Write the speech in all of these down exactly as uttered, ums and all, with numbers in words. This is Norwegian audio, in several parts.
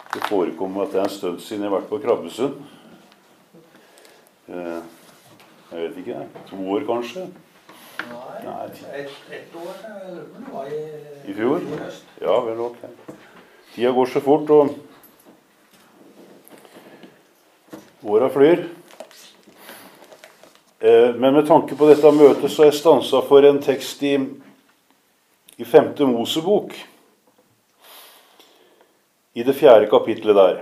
Det forekommer at det er en stund siden jeg har vært på Krabbesund. Eh, jeg vet ikke, to år kanskje? Nei, Nei. Et, ett år, jeg lurer på det var i, I fjor? i høst. Ja, vel, ok. Tida går så fort, og åra flyr. Eh, men med tanke på dette møtet så er jeg stanset for en tekst i, i femte Mosebok, i det fjerde kapitlet der.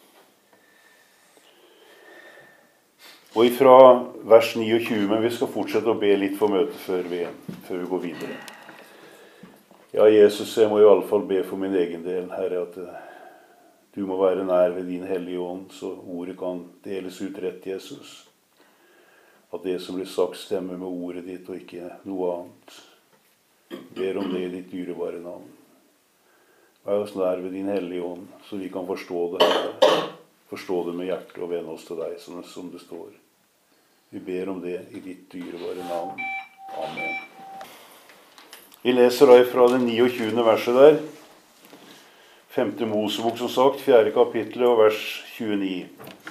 Og ifra vers niogtjue, men vi skal fortsette å be litt for møtet før vi, før vi går videre. Ja, Jesus, jeg må i alle fall be for min egen del, Herre, at uh, du må være nær ved din hellige ånd, så ordet kan deles ut rett, Jesus. At det som blir sagt stemmer med ordet ditt, og ikke noe annet. Ber om det i ditt dyrebare navn. Vær oss nær ved din hellige ånd, så vi kan forstå det, Herre. Forstå det med hjertet og vende oss til deg, som, som det står. Vi ber om det i ditt dyrebare navn. Amen. Vi leser da fra det niogtjuende verset der. Femte Mosebok, som sagt, fjerde kapittel og vers tjueni.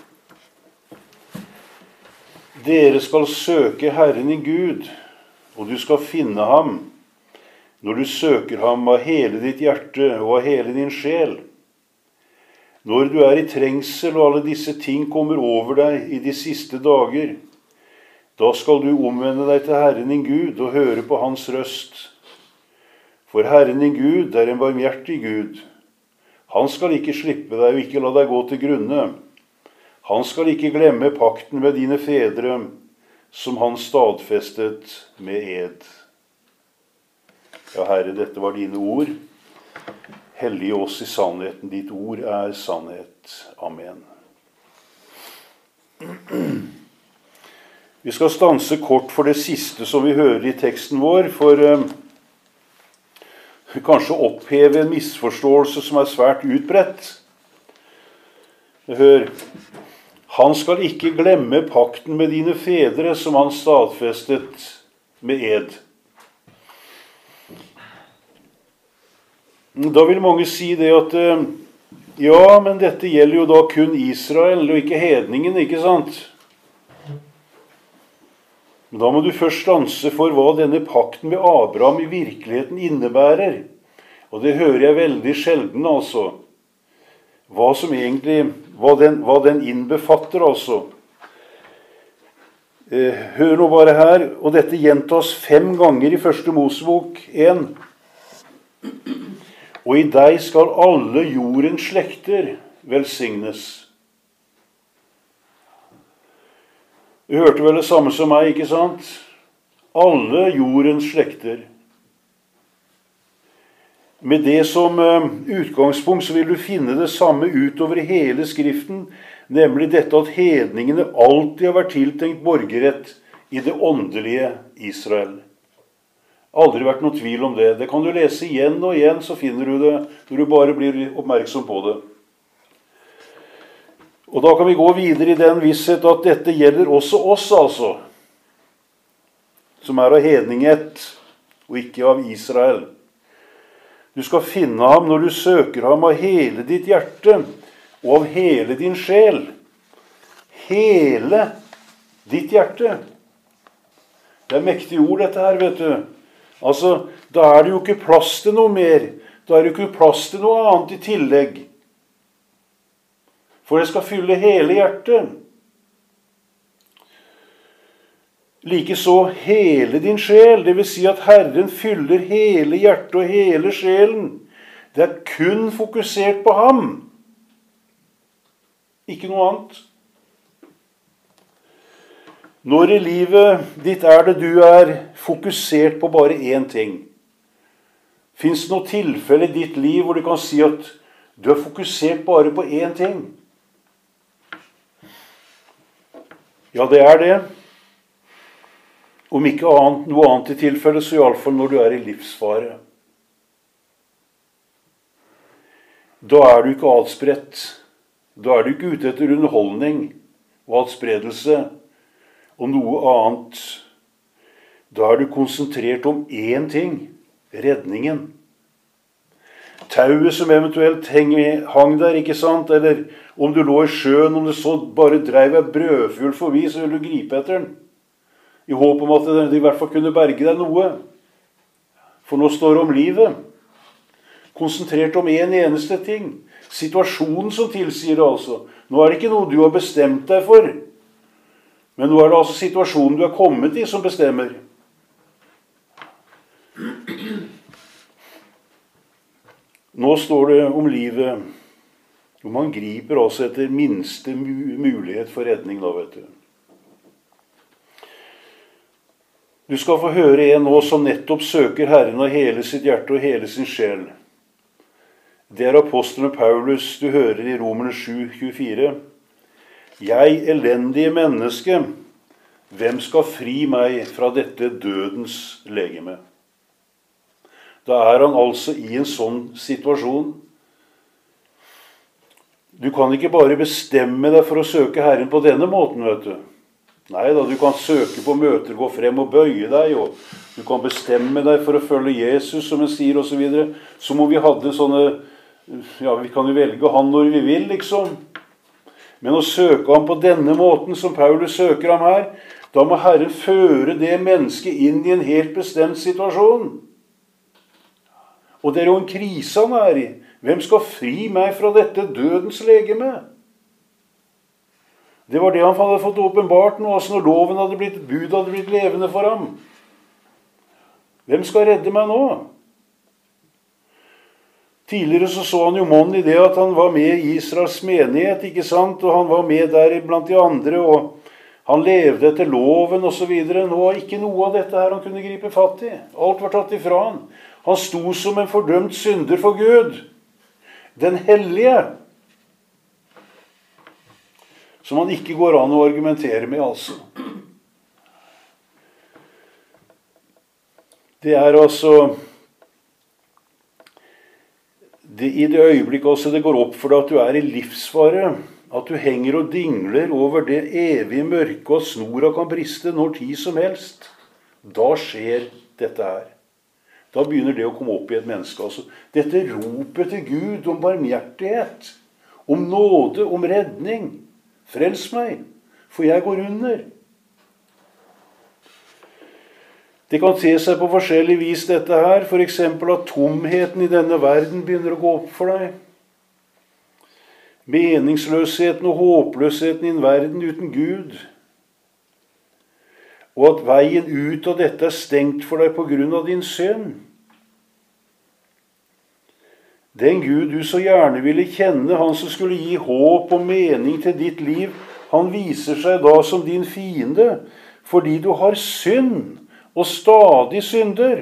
Dere skal søke Herren i Gud, og du skal finne ham, når du søker ham av hele ditt hjerte og av hele din sjel. Når du er i trengsel og alle disse ting kommer over deg i de siste dager, da skal du omvende deg til Herren din Gud og høre på hans røst. For Herren din Gud er en barmhjertig Gud. Han skal ikke slippe deg og ikke la deg gå til grunne. Han skal ikke glemme pakten med dine fedre, som han stadfestet med ed. Ja, Herre, dette var dine ord. Hellige oss i sannheten. Ditt ord er sannhet. Amen. Vi skal stanse kort for det siste som vi hører i teksten vår, for eh, kanskje oppheve en misforståelse som er svært utbredt. Hør, han skal ikke glemme pakten med dine fedre, som han stadfestet med ed. Da vil mange si det at ja, men dette gjelder jo da kun Israel og ikke hedningen, ikke sant? Men da må du først stanse for hva denne pakten med Abraham i virkeligheten innebærer. Og det hører jeg veldig sjelden, altså. Hva som egentlig, hva den, hva den innbefatter, altså. Eh, hør nå bare her, og dette gjentas fem ganger i første Mosebok en. Og i deg skal alle jordens slekter velsignes. Du hørte vel det samme som meg, ikke sant? Alle jordens slekter. Med det som uh, utgangspunkt så vil du finne det samme utover hele skriften, nemlig dette at hedningene alltid har vært tiltenkt borgerrett i det åndelige Israel. Aldri vært noe tvil om det. Det kan du lese igjen og igjen, så finner du det når du bare blir oppmerksom på det. Og da kan vi gå videre i den visshet at dette gjelder også oss, altså, som er av hedninget og ikke av Israel. Du skal finne ham når du søker ham av hele ditt hjerte og av hele din sjel. Hele ditt hjerte. Det er mektige ord dette her, vet du. Altså, da er det jo ikke plass til noe mer. Da er det jo ikke plass til noe annet i tillegg. For det skal fylle hele hjertet. Likeså hele din sjel, det vil si at Herren fyller hele hjertet og hele sjelen. Det er kun fokusert på ham. Ikke noe annet. Når i livet ditt er det du er fokusert på bare én ting? Fins det noe tilfelle i ditt liv hvor du kan si at du er fokusert bare på én ting? Ja, det er det. Om ikke annet, noe annet i tilfelle, så i alle fall når du er i livsfare. Da er du ikke adspredt. Da er du ikke ute etter underholdning og adspredelse og noe annet. Da er du konsentrert om én ting, redningen. tauet som eventuelt heng, hang der, ikke sant? Eller om du lå i sjøen, om det så bare dreiv en brødfugl forbi, så ville du gripe etter den. I håp om at det i hvert fall kunne berge deg noe. For nå står det om livet. Konsentrert om en eneste ting. Situasjonen som tilsier det altså. Nå er det ikke noe du har bestemt deg for. Men nå er det altså situasjonen du har kommet i som bestemmer. Nå står det om livet. Og man griper altså etter minste mulighet for redning da, vet du. Du skal få høre en nå som nettopp søker Herren av hele sitt hjerte og hele sin sjel. Det er apostelen Paulus du hører i Romerne sju tjuefire. Jeg, elendige menneske, hvem skal fri meg fra dette dødens legeme? Da er han altså i en sånn situasjon. Du kan ikke bare bestemme deg for å søke Herren på denne måten, vet du. Nei da, du kan søke på møter, gå frem og bøye deg, og du kan bestemme deg for å følge Jesus, som han sier, og så videre. Så må vi hadde sånne, ja, vi kan jo velge han når vi vil, liksom. Men å søke ham på denne måten, som Paulus søker ham her, da må Herren føre det mennesket inn i en helt bestemt situasjon. Og det er jo en krise han er i. Hvem skal fri meg fra dette dødens legeme? Det var det han hadde fått åpenbart nå, altså når loven hadde blitt, bud hadde blitt levende for ham. Hvem skal redde meg nå? Tidligere så så han jo monn i det at han var med i Israels menighet, ikke sant? Og han var med der blant de andre, og han levde etter loven og så videre. Nå var ikke noe av dette her han kunne gripe fatt i. Alt var tatt ifra han. Han sto som en fordømt synder for Gud. Den hellige. Som man ikke går an å argumentere med, altså. Det er altså det, i det øyeblikket også det går opp for deg at du er i livsfare, at du henger og dingler over det evige mørke, og snora kan briste når tid som helst, da skjer dette her. Da begynner det å komme opp i et menneske. Altså. Dette ropet til Gud om barmhjertighet, om nåde, om redning. Frels meg, for jeg går under. Det kan se seg på forskjellig vis dette her, for eksempel at tomheten i denne verden begynner å gå opp for deg. Meningsløsheten og håpløsheten i en verden uten Gud. Og at veien ut av dette er stengt for deg på grunn av din synd. Den Gud du så gjerne ville kjenne, han som skulle gi håp og mening til ditt liv, han viser seg da som din fiende, fordi du har synd og stadig synder.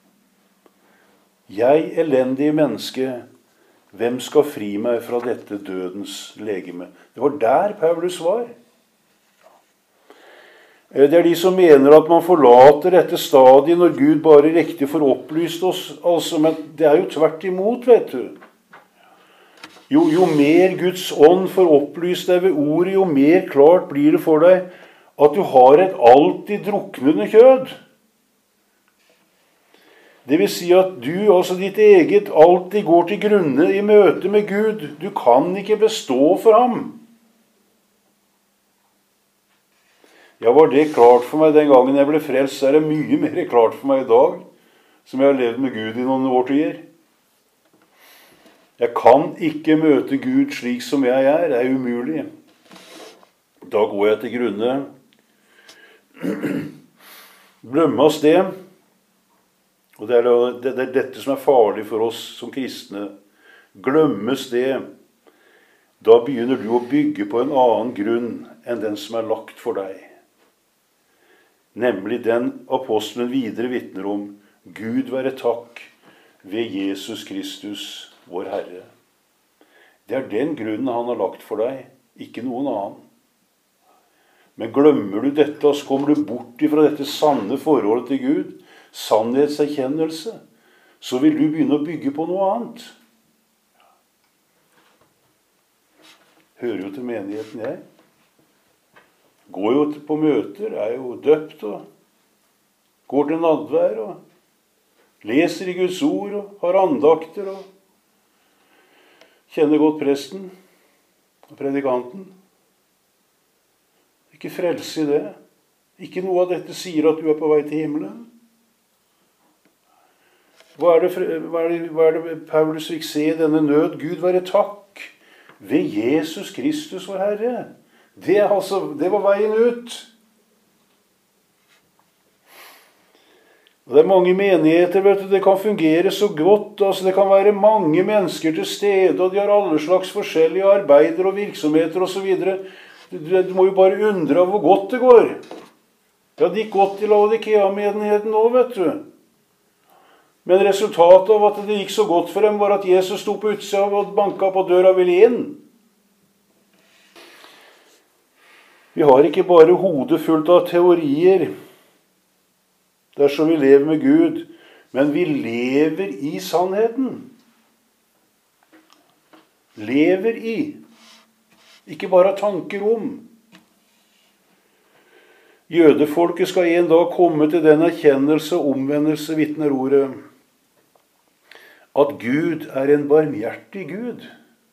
Jeg, elendige menneske, hvem skal fri meg fra dette dødens legeme? Det var der Paulus var. Det er de som mener at man forlater dette stadiet når Gud bare riktig får opplyst oss. Altså, men det er jo tvert imot, vet du. Jo, jo mer Guds ånd får opplyst deg ved ordet, jo mer klart blir det for deg at du har et alltid druknende kjød. Det vil si at du, altså ditt eget, alltid går til grunne i møte med Gud. Du kan ikke bestå for ham. Ja, var det klart for meg den gangen jeg ble frelst, så er det mye mer klart for meg i dag, som jeg har levd med Gud i noen årtier. Jeg kan ikke møte Gud slik som jeg er, det er umulig. Da går jeg til grunne. Glemmes det, og det er, det, det er dette som er farlig for oss som kristne. Glemmes det, da begynner du å bygge på en annen grunn enn den som er lagt for deg. Nemlig den apostelen videre vitner om, Gud være takk ved Jesus Kristus, vår Herre. Det er den grunnen han har lagt for deg, ikke noen annen. Men glemmer du dette, og så kommer du bort ifra dette sanne forholdet til Gud, sannhetserkjennelse, så vil du begynne å bygge på noe annet. Hører jo til menigheten jeg. Går jo på møter, er jo døpt, og går til nadvær, og leser i Guds ord, og har andakter, og Kjenner godt presten og predikanten. Ikke frelse i det. Ikke noe av dette sier at du er på vei til himmelen. Hva er det, hva er det, hva er det Paulus fikk se i denne nød? Gud være takk ved Jesus Kristus vår Herre. Det, altså, det var veien ut. Og det er mange menigheter, vet du, det kan fungere så godt, altså det kan være mange mennesker til stede, og de har alle slags forskjellige arbeider og virksomheter og så videre. Du, du må jo bare undre av hvor godt det går. Ja, det gikk godt i Laodikea-menigheten nå, vet du. Men resultatet av at det gikk så godt for dem var at Jesus sto på utsida og banka på døra og ville inn. Vi har ikke bare hodet fullt av teorier dersom vi lever med Gud, men vi lever i sannheten. Lever i. Ikke bare tanker om. Jødefolket skal en dag komme til den erkjennelse og omvendelse, vitner ordet, at Gud er en barmhjertig Gud.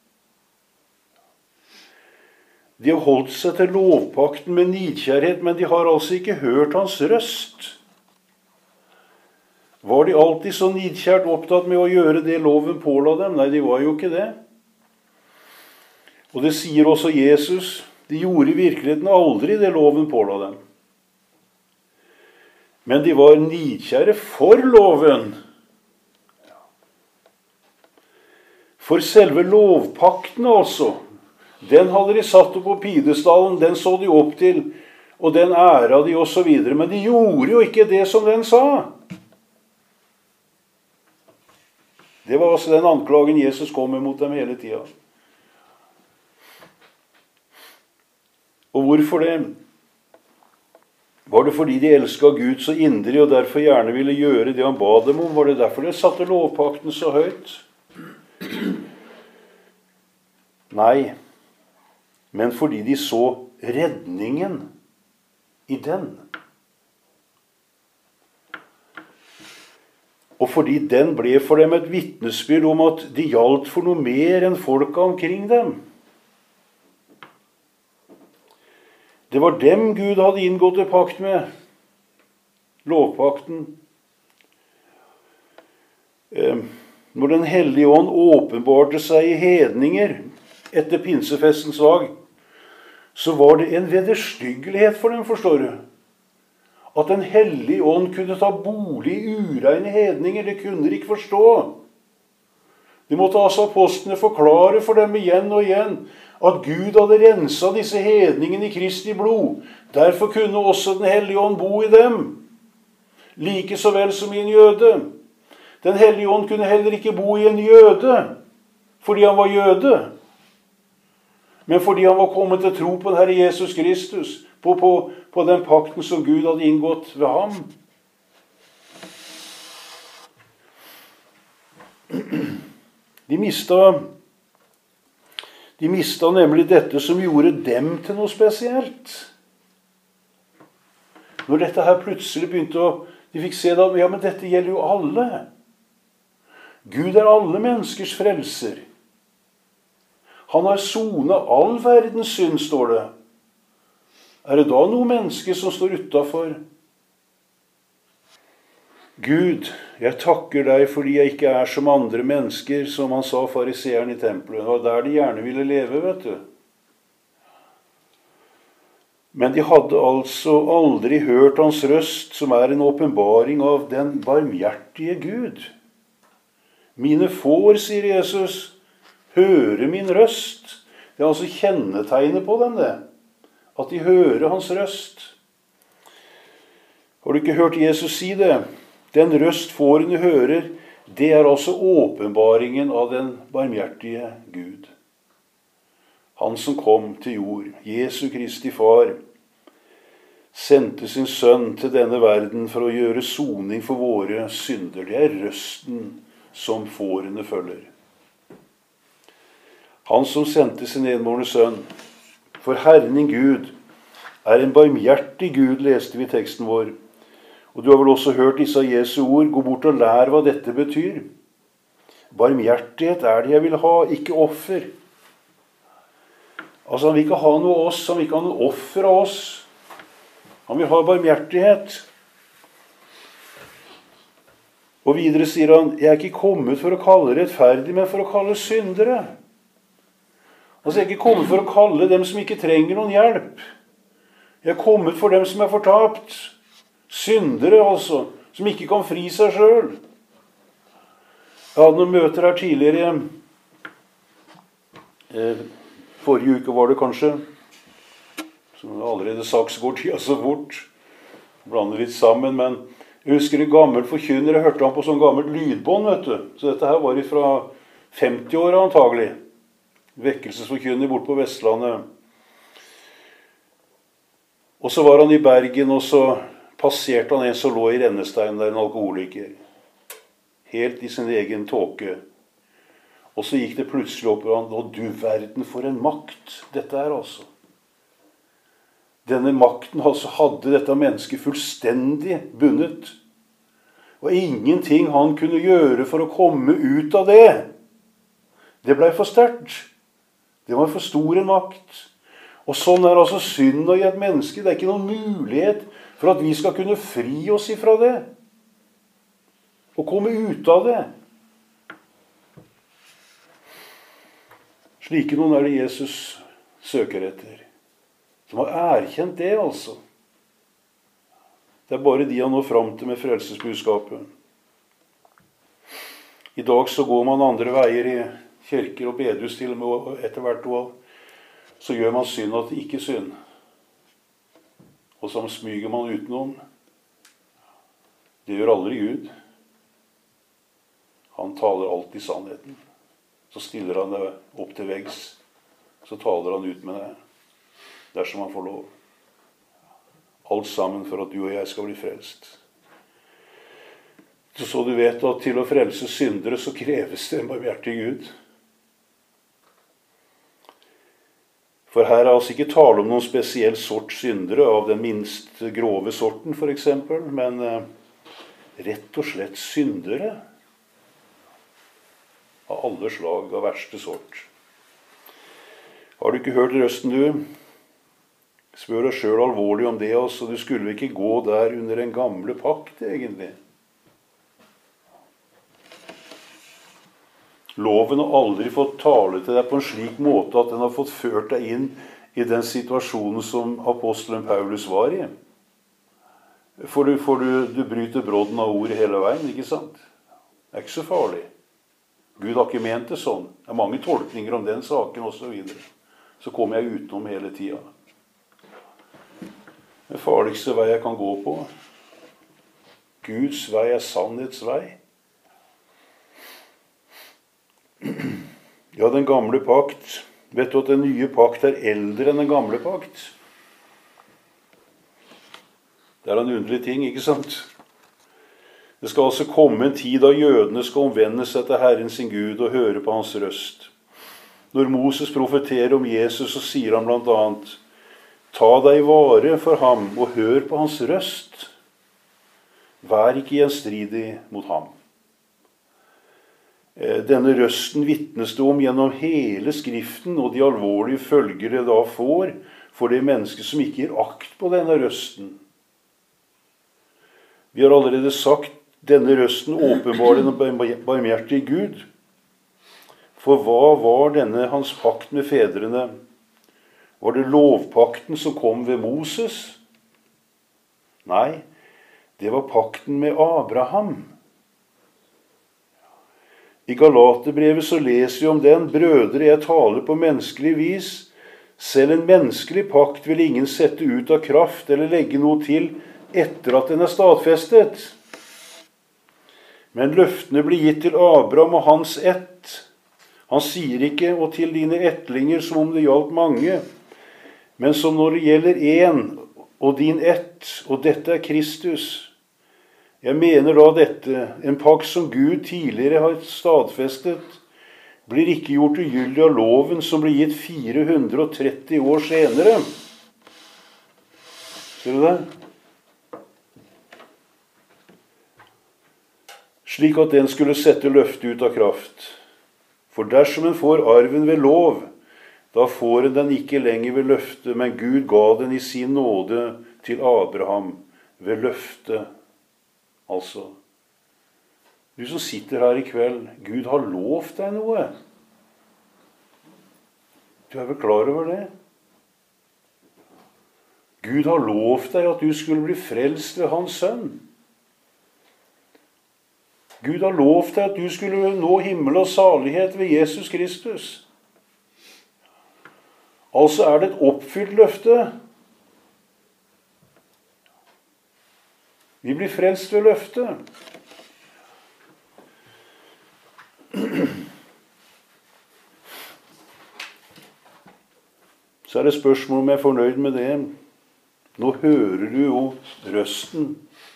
De har holdt seg til lovpakten med nidkjærhet, men de har altså ikke hørt hans røst. Var de alltid så nidkjært opptatt med å gjøre det loven påla dem? Nei, de var jo ikke det. Og det sier også Jesus. De gjorde i virkeligheten aldri det loven påla dem. Men de var nidkjære for loven. For selve lovpakten altså, den hadde de satt opp på pidestallen, den så de opp til, og den æra de og så videre. Men de gjorde jo ikke det som den sa. Det var altså den anklagen Jesus kom med mot dem hele tida. Og hvorfor det? Var det fordi de elsket Gud så inderlig og derfor gjerne ville gjøre det han ba dem om? Var det derfor de satte lovpakten så høyt? Nei, men fordi de så redningen i den. Og fordi den ble for dem et vitnesbyrd om at de gjaldt for noe mer enn folka omkring dem. Det var dem Gud hadde inngått en pakt med. Lovpakten. Når Den hellige ånd åpenbarte seg i hedninger etter pinsefestens dag, så var det en vederstyggelighet for dem, forstår du. At Den hellige ånd kunne ta bolig i ureine hedninger, det kunne de ikke forstå. De måtte altså apostlene forklare for dem igjen og igjen at Gud hadde renset disse hedningene i Kristi blod. Derfor kunne også Den hellige ånd bo i dem, like så vel som i en jøde. Den hellige ånd kunne heller ikke bo i en jøde, fordi han var jøde. Men fordi han var kommet til tro på den Herre Jesus Kristus, på, på, på den pakten som Gud hadde inngått ved ham. De mistet, de mistet nemlig dette som gjorde dem til noe spesielt. Når dette her plutselig begynte å, de fikk se at ja, men dette gjelder jo alle. Gud er alle menneskers frelser. Han har sonet all verdens synd, står det. Er det da noen mennesker som står utenfor? Gud, jeg takker deg fordi jeg ikke er som andre mennesker, som han sa fariseeren i tempelet. Det var der de gjerne ville leve, vet du. Men de hadde altså aldri hørt hans røst, som er en åpenbaring av den barmhjertige Gud. Mine får, sier Jesus, høre min røst. Det er altså kjennetegnet på dem, det. At de hører hans røst. Har du ikke hørt Jesus si det? Den røst fårene hører, det er altså åpenbaringen av den barmhjertige Gud. Han som kom til jord, Jesu Kristi far, sendte sin sønn til denne verden for å gjøre soning for våre synder. Det er røsten som fårene følger. Han som sendte sin enbårne sønn, for Herren din Gud er en barmhjertig Gud, leste vi teksten vår. Og du har vel også hørt disse Jesu ord, gå bort og lær hva dette betyr. Barmhjertighet er det jeg vil ha, ikke offer. Altså, han vil ikke ha noe av oss, han vil ikke ha noe offer av oss. Han vil ha barmhjertighet. Og videre sier han, jeg er ikke kommet for å kalle rettferdig, men for å kalle syndere. Altså, jeg er ikke kommet for å kalle dem som ikke trenger noen hjelp. Jeg er kommet for dem som er fortapt. Syndere, altså, som ikke kan fri seg selv. Jeg hadde noen møter her tidligere. Eh, forrige uke var det kanskje. Som allerede sagt går tida så fort. Blander litt sammen, men jeg husker en gammel forkynner. Jeg hørte han på sånn gammelt lydbånd, vet du. Så dette her var fra femti-åra antagelig. Vekkelsesforkynner bort på Vestlandet. Og så var han i Bergen, og så passerte han en som lå i rennesteinen der, en alkoholiker. Helt i sin egen tåke. Og så gikk det plutselig opp, og han, og du verden for en makt dette er altså. Denne makten altså hadde dette mennesket fullstendig bundet. Og ingenting han kunne gjøre for å komme ut av det. Det ble for sterkt. Det var for stor en makt. Og sånn er altså synden i et menneske. Det er ikke noen mulighet for at vi skal kunne fri oss ifra det. Og komme ut av det. Slike noen er det Jesus søker etter. Som har erkjent det, altså. Det er bare de han når fram til med frelsesbudskapet. I dag så går man andre veier i kirker og bedehus til og med etter hvert år. Så gjør man synd at det ikke er synd. Og så smyger man utenom. Det gjør aldri Gud. Han taler alltid sannheten. Så stiller han det opp til veggs. Så taler han ut med det. Dersom han får lov. Alt sammen for at du og jeg skal bli frelst. Så du vet at til å frelse syndere så kreves det en barmhjertig Gud. For her er altså ikke tale om noen spesiell sort syndere av den minst grove sorten, for eksempel, men eh, rett og slett syndere av alle slag av verste sort. Har du ikke hørt røsten, du? Spør deg selv alvorlig om det, altså. Du skulle ikke gå der under en gamle pakt, egentlig. Loven har aldri fått tale til deg på en slik måte at den har fått ført deg inn i den situasjonen som apostelen Paulus var i. For du, for du, du bryter brodden av ordet hele veien, ikke sant? Det er ikke så farlig. Gud har ikke ment det sånn. Det er mange tolkninger om den saken og så videre. Så kommer jeg utenom hele tida. Den farligste vei jeg kan gå på. Guds vei er sannhets vei. Ja, den gamle pakt. Vet du at den nye pakt er eldre enn den gamle pakt? Det er en underlig ting, ikke sant? Det skal altså komme en tid da jødene skal omvende seg til Herren sin Gud og høre på hans røst. Når Moses profeterer om Jesus, så sier han blant annet: ta deg i vare for ham og hør på hans røst. Vær ikke gjenstridig mot ham. Denne røsten vitnes det om gjennom hele skriften, og de alvorlige følger det da får for det mennesket som ikke gir akt på denne røsten. Vi har allerede sagt denne røsten åpenbar den barmhjertige Gud. For hva var denne hans pakt med fedrene? Var det lovpakten som kom ved Moses? Nei, det var pakten med Abraham. I Galaterbrevet så leser vi om den: brødre, jeg taler på menneskelig vis. Selv en menneskelig pakt vil ingen sette ut av kraft eller legge noe til etter at den er stadfestet. Men løftene blir gitt til Abraham og hans ett. Han sier ikke «og til dine ettlinger» som om det gjaldt mange, men som når det gjelder en og din ett, og dette er Kristus. Jeg mener da dette: en pakt som Gud tidligere har stadfestet, blir ikke gjort ugyldig av loven som blir gitt fire hundre og tretti år senere. Ser du det? slik at den skulle sette løftet ut av kraft. For dersom en får arven ved lov, da får en den ikke lenger ved løftet, men Gud ga den i sin nåde til Abraham ved løftet. Altså, du som sitter her i kveld, Gud har lovt deg noe. Du er vel klar over det? Gud har lovt deg at du skulle bli frelst ved hans sønn. Gud har lovt deg at du skulle nå himmel og salighet ved Jesus Kristus. Altså er det et oppfylt løfte. Vi blir frelst ved løftet. Så er det spørsmål om jeg er fornøyd med det. Nå hører du jo røsten.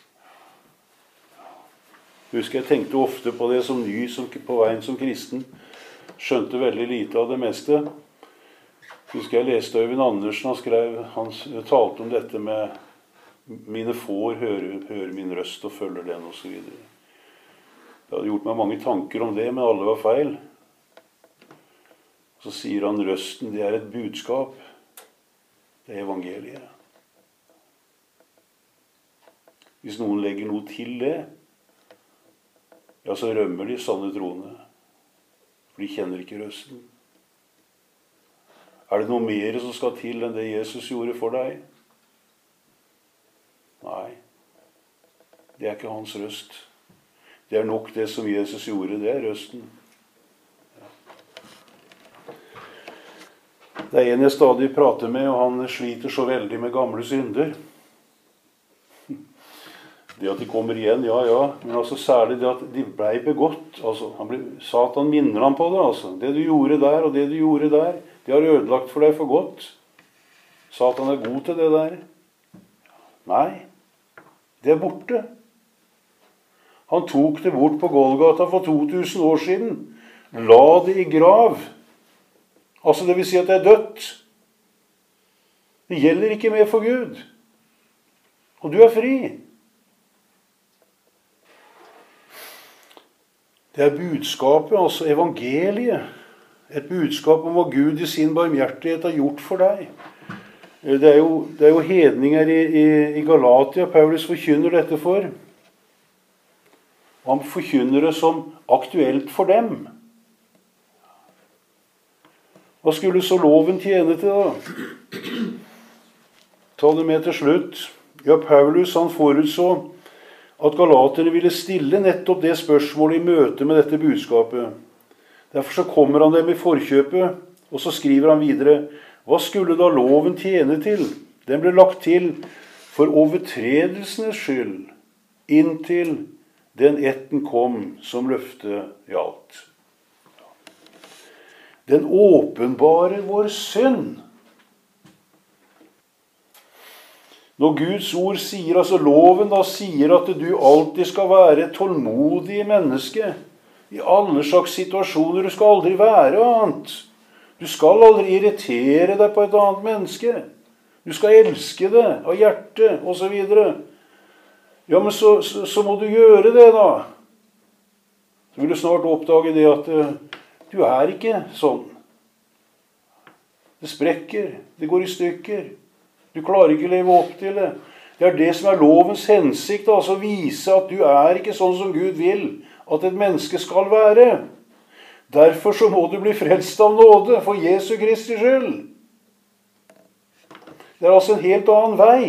Husker jeg tenkte ofte på det som ny som, på veien som kristen. Skjønte veldig lite av det meste. Husker jeg leste Øyvind Andersen, han, skrev, han talte om dette med mine får hører, hører min røst og følger den og så videre. Jeg hadde gjort meg mange tanker om det, men alle var feil. Så sier han røsten, det er et budskap. Det er evangeliet. Hvis noen legger noe til det, ja, så rømmer de sanne troende. For de kjenner ikke røsten. Er det noe mer som skal til enn det Jesus gjorde for deg? Nei. Det er ikke hans røst. Det er nok det som Jesus gjorde, det er røsten. Det er en jeg stadig prater med, og han sliter så veldig med gamle synder. Det at de kommer igjen, ja, ja, men altså særlig det at de ble begått. Altså, han ble, Satan minner ham på det, altså. Det du gjorde der, og det du gjorde der, de har ødelagt for deg for godt. Satan er god til det der. Nei, det er borte. Han tok det bort på Golgata for to tusen år siden. La det i grav. Altså det vil si at det er dødt. Det gjelder ikke mer for Gud. Og du er fri. Det er budskapet, altså evangeliet. Et budskap om hva Gud i sin barmhjertighet har gjort for deg. Det er jo, det er jo hedninger i, i, i Galatia Paulus forkynner dette for. Han forkynner det som aktuelt for dem. Hva skulle så loven tjene til da? Ta det med til slutt. Ja, Paulus han forutså at galaterne ville stille nettopp det spørsmålet i møte med dette budskapet. Derfor så kommer han dem i forkjøpet, og så skriver han videre, hva skulle da loven tjene til? Den ble lagt til for overtredelsenes skyld, inntil den etten kom som løftet gjaldt. Den åpenbarer vår synd. Når Guds ord sier, altså loven da sier at du alltid skal være et tålmodig menneske, i alle slags situasjoner, du skal aldri være annet. Du skal aldri irritere deg på et annet menneske. Du skal elske det av hjertet, og så videre. Ja, men så, så, så må du gjøre det da. Så vil du snart oppdage det at uh, du er ikke sånn. Det sprekker, det går i stykker. Du klarer ikke å leve opp til det. Det er det som er lovens hensikt, altså å vise at du er ikke sånn som Gud vil at et menneske skal være. Derfor så må du bli frelst av nåde for Jesu Kristi skyld. Det er altså en helt annen vei.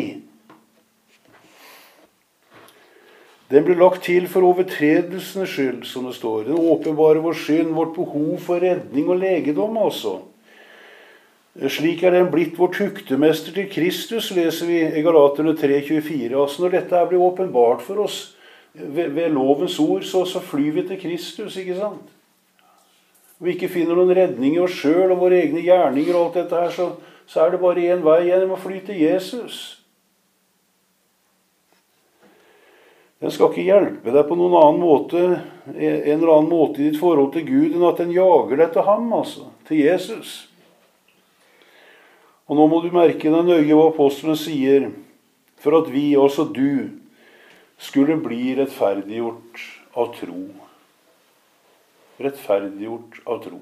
Den ble lagt til for overtredelsenes skyld, som det står. Den åpenbarer vår synd, vårt behov for redning og legedom, altså. Slik er den blitt vår tuktemester til Kristus, leser vi i Galaterne tre tjuefire. Altså når dette blir åpenbart for oss ved, ved lovens ord, så, så flyr vi til Kristus, ikke sant? Om vi ikke finner noen redning i oss selv og våre egne gjerninger og alt dette her, så, så er det bare en vei igjen, å fly til Jesus. Den skal ikke hjelpe deg på noen annen måte, en eller annen måte i ditt forhold til Gud, enn at den jager deg til ham, altså, til Jesus. Og nå må du merke deg nøye hva apostelen sier, for at vi, altså du, skulle bli rettferdiggjort av tro. Rettferdiggjort av tro.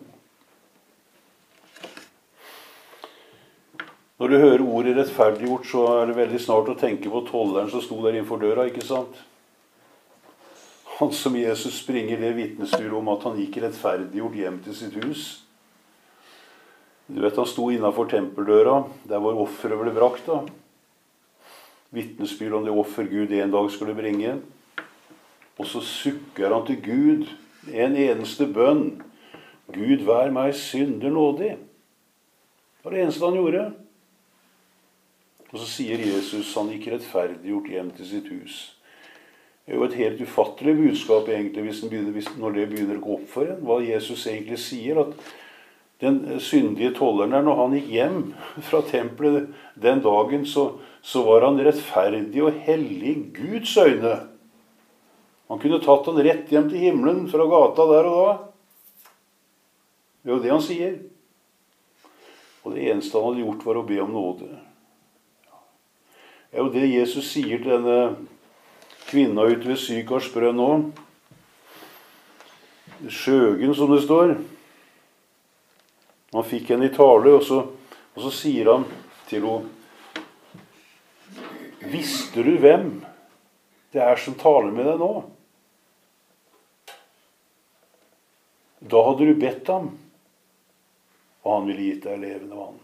Når du hører ordet rettferdiggjort, så er det veldig snart å tenke på tolleren som sto der innenfor døra, ikke sant? Han som Jesus springer det vitnesbyrd om at han gikk rettferdiggjort hjem til sitt hus. Du vet, han sto innenfor tempeldøra, der hvor offeret ble brakt da. Vitnesbyrd om det offer Gud en dag skulle bringe. Og så sukker han til Gud, en eneste bønn. Gud, vær meg synder nådig. Det var det eneste han gjorde. Og så sier Jesus, han gikk rettferdiggjort hjem til sitt hus. Det er jo et helt ufattelig budskap egentlig, hvis begynner, hvis, når det begynner å gå opp for en. Hva Jesus egentlig sier, at den syndige tolleren der, når han gikk hjem fra tempelet den dagen, så, så var han rettferdig og hellig i Guds øyne. Han kunne tatt han rett hjem til himmelen fra gata der og da. Det er jo det han sier. Og det eneste han hadde gjort var å be om nåde. Det er jo det Jesus sier til denne kvinna ute ved Sykars brønn nå. Skjøgen, som det står. Han fikk henne i tale, og så, og så sier han til henne, visste du hvem det er som taler med deg nå? Da hadde du bedt ham, og han ville gitt deg levende vann.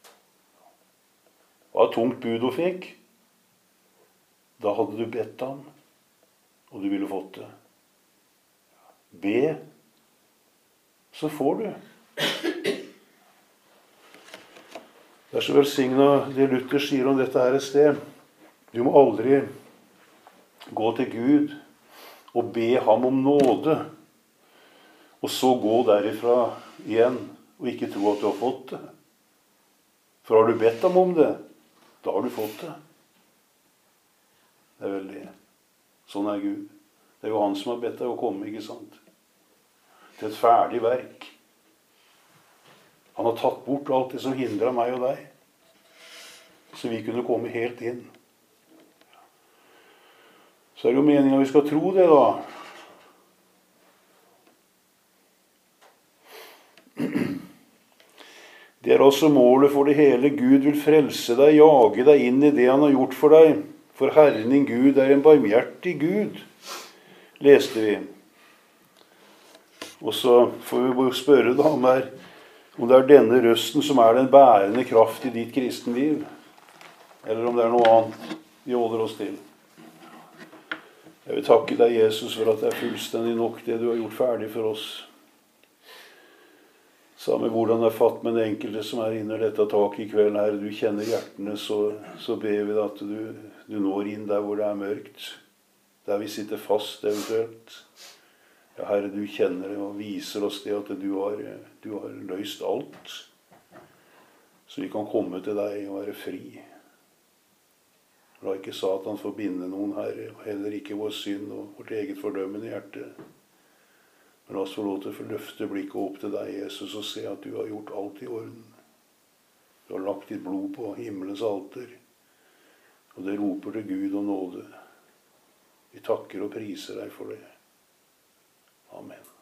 Det var et tungt bud hun fikk. Da hadde du bedt ham, og du ville fått det. Be, så får du. Det er så velsignet det Luther sier om dette her et sted. Du må aldri gå til Gud og be ham om nåde, og så gå derifra igjen og ikke tro at du har fått det. For har du bedt ham om det, da har du fått det. Det er veldig. Sånn er Gud. Det er jo han som har bedt deg å komme, ikke sant? Til et ferdig verk. Han har tatt bort alt det som hindret meg og deg. Så vi kunne komme helt inn. Så er det jo meningen at vi skal tro det da. Det er altså målet for det hele. Gud vil frelse deg, jage deg inn i det han har gjort for deg. For Herren din Gud er en barmhjertig Gud, leste vi. Og så får vi bare spørre da om det, er, om det er denne røsten som er den bærende kraft i ditt kristenliv, eller om det er noe annet vi holder oss til. Jeg vil takke deg, Jesus, for at det er fullstendig nok det du har gjort ferdig for oss. Samme hvordan det er fatt med den enkelte som er inne i dette taket i kveld, Herre. Du kjenner hjertene, så, så ber vi deg at du, du når inn der hvor det er mørkt. Der vi sitter fast eventuelt. Ja, Herre, du kjenner det og viser oss det at du har, du har løst alt. Så vi kan komme til deg og være fri. La ikke Satan få binde noen, Herre, og heller ikke vår synd og vårt eget fordømmende hjerte. Men la oss få lov til å løfte blikket opp til deg, Jesus, og se at du har gjort alt i orden. Du har lagt ditt blod på himmelens alter, og det roper til Gud om nåde. Vi takker og priser deg for det. Amen.